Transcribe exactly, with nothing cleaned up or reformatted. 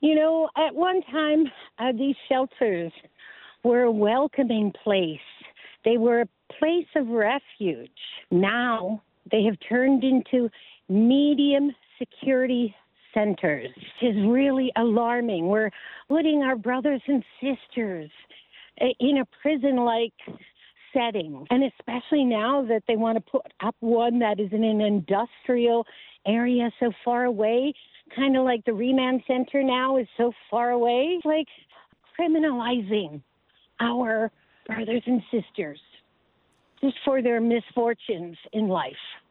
You know, at one time, uh, these shelters were a welcoming place. They were a place of refuge. Now they have turned into medium security centers. It is really alarming. We're putting our brothers and sisters uh, in a prison like setting. And especially now that they want to put up one that is in an industrial area so far away, kind of like the remand center now is so far away. It's like criminalizing our brothers and sisters just for their misfortunes in life.